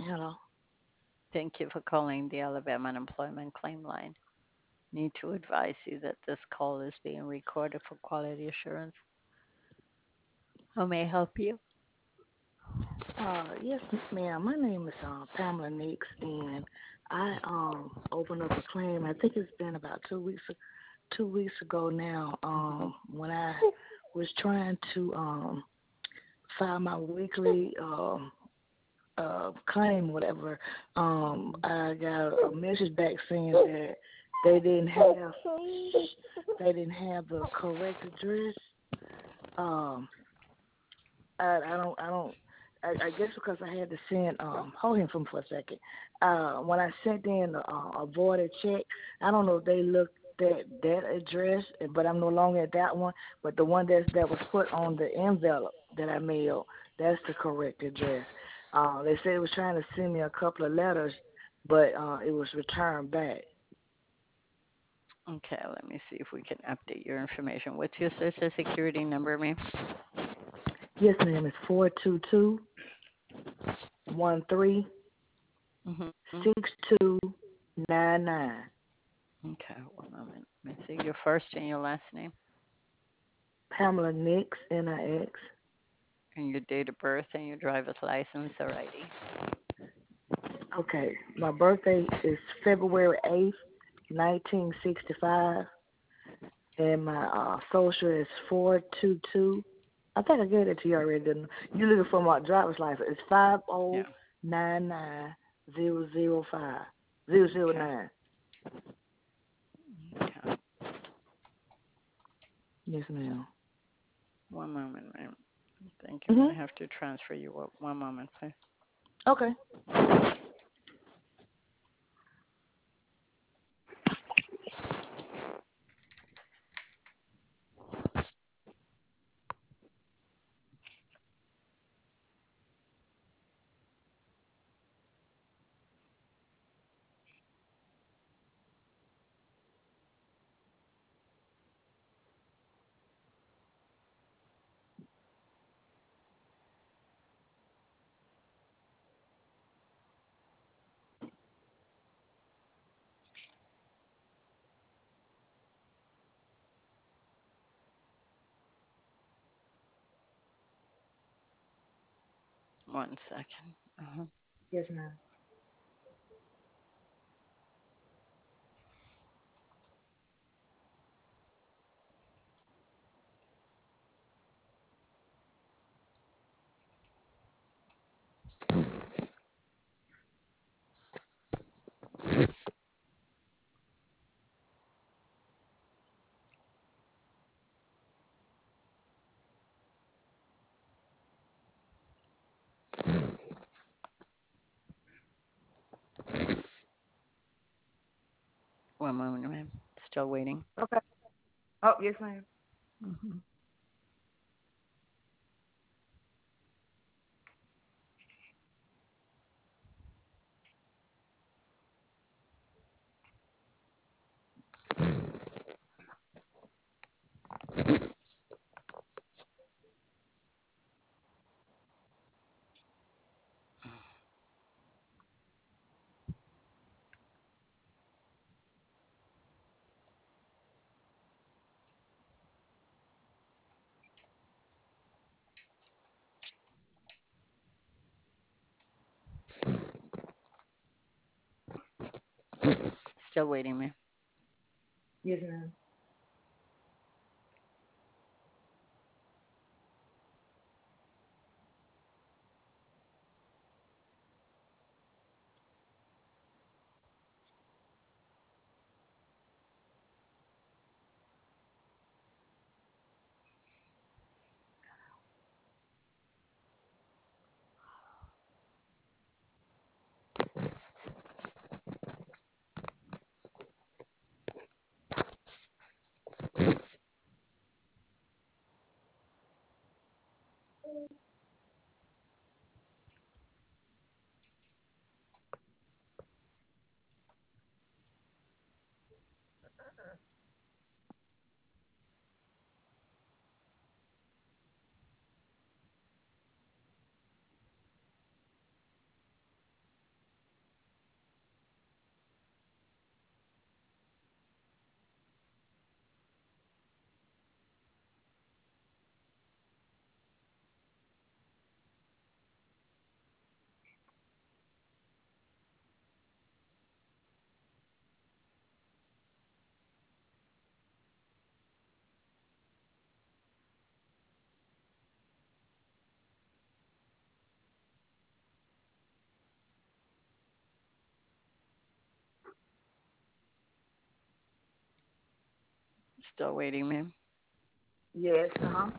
Hello. Thank you for calling the Alabama Unemployment Claim Line. Need to advise you that this call is being recorded for quality assurance. How may I help you? Yes, ma'am. My name is Pamela Nix, and I opened up a claim. I think it's been about 2 weeks ago now. When I was trying to file my weekly claim, whatever, I got a message back saying that they didn't have they didn't have the correct address. Um, I guess because I had to send hold him from for a second. When I sent in a voided check, I don't know if they looked at that address, but I'm no longer at that one. But the one that was put on the envelope that I mailed, that's the correct address. They said it was trying to send me a couple of letters, but it was returned back. Okay, let me see if we can update your information. What's your social security number, ma'am? Yes, ma'am. It's 422-136299. Mm-hmm. Okay, one moment. Let me see your first and your last name Pamela Nix, Nix. and your date of birth and your driver's license or ID. Okay, my birthday is February 8th, 1965, and my social is 422. I think I gave it to you already, didn't I? You looking for my driver's license? It's five Yeah. zero 99005 zero zero Okay. 009. Okay. Yes, ma'am. One moment, ma'am. I think I'm Mhm. gonna have to transfer you up. One moment, please. Okay. One second. Uh-huh. Yes, ma'am. One moment, ma'am. Still waiting. Okay. Oh, yes, ma'am. Hmm. Still waiting, ma'am. Yes, ma'am. Still waiting, ma'am. Yes, uh-huh.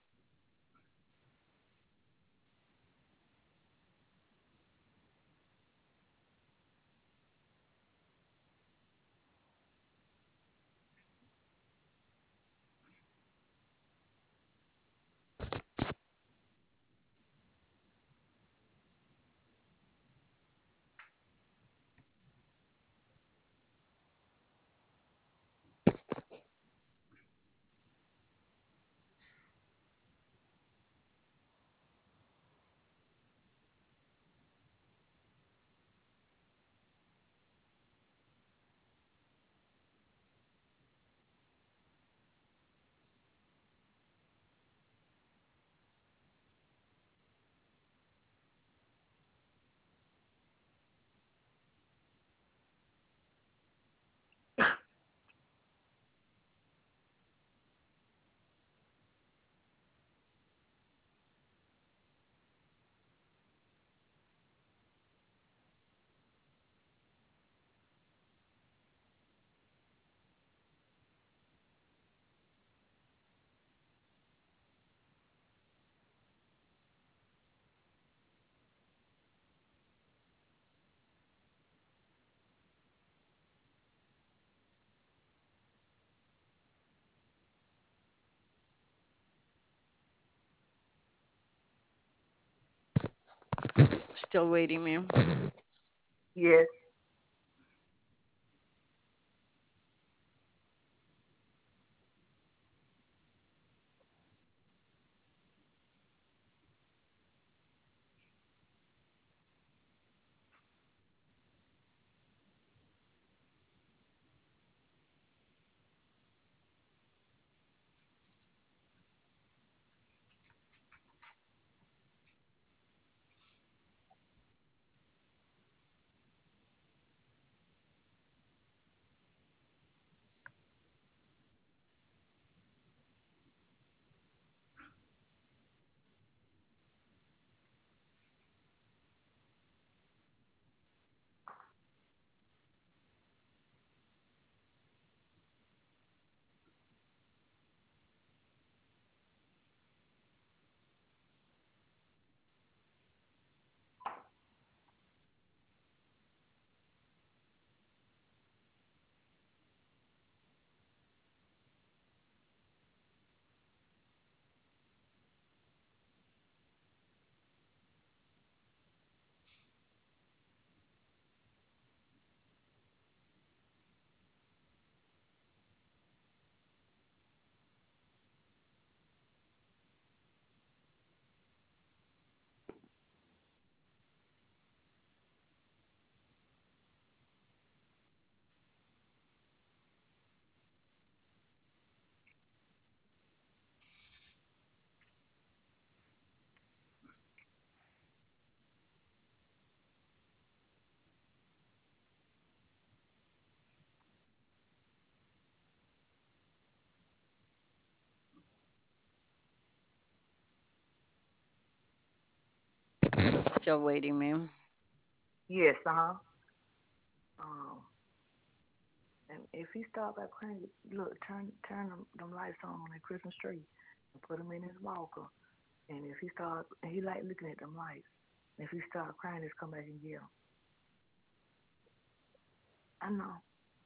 Still waiting, ma'am. Yes. Still waiting, ma'am. Yes, uh-huh. And if he start by crying, look, turn them lights on that Christmas tree and put them in his walker. And if he start, and he like looking at them lights. And if he start crying, just come back and get him. I know.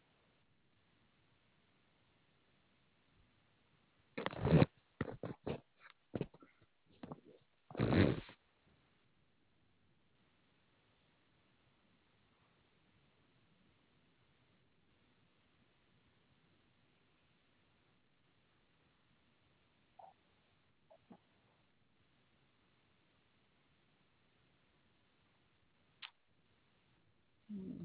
Mm.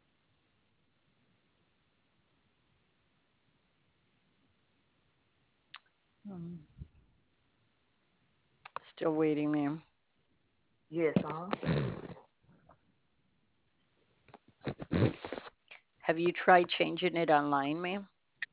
Um, Still waiting, ma'am. Yes, uh-huh. Have you tried changing it online, ma'am?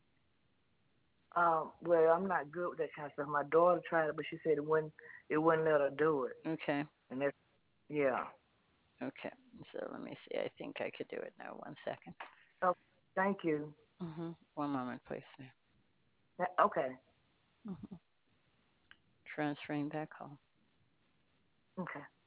Well, I'm not good with that kind of stuff. My daughter tried it, but she said it wouldn't let her do it. Okay. And that's, yeah. Okay. So let me see. I think I could do it now. One second. Oh, thank you. One moment, please, ma'am. Okay. Hmm. Transferring that call. Okay.